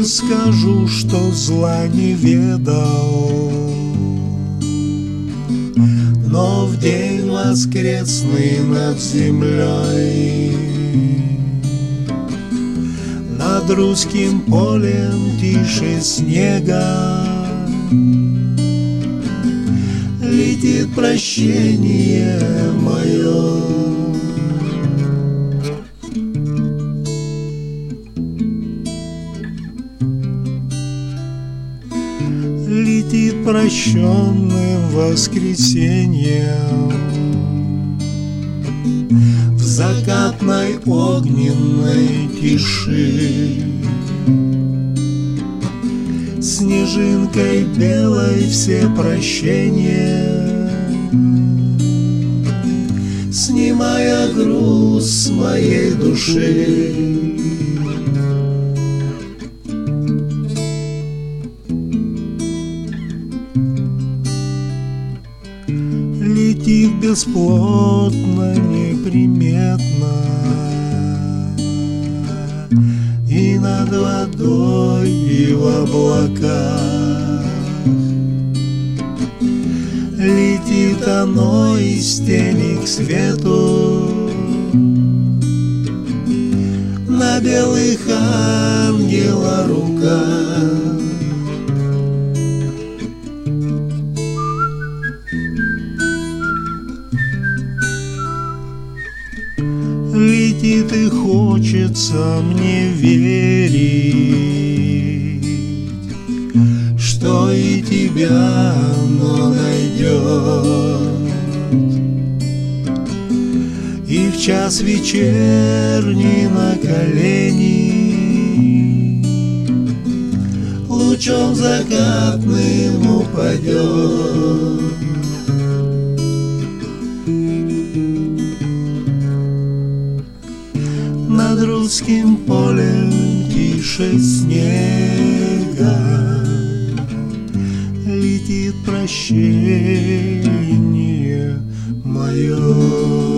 лучше скажу, что зла не ведал. Но в день воскресный над землей, над русским полем тише снега, летит прощение мое. Летит прощенным воскресеньем в закатной огненной тиши, снежинкой белой все прощения, снимая груз с моей души. Летит бесплотно, неприметно, и над водой, и в облаках. Летит оно из тени к свету на белых ангела руках. Летит и хочется мне верить, что и тебя оно найдет, и в час вечерний на колени лучом закатным упадет. Над русским полем тише снега летит прощение мое.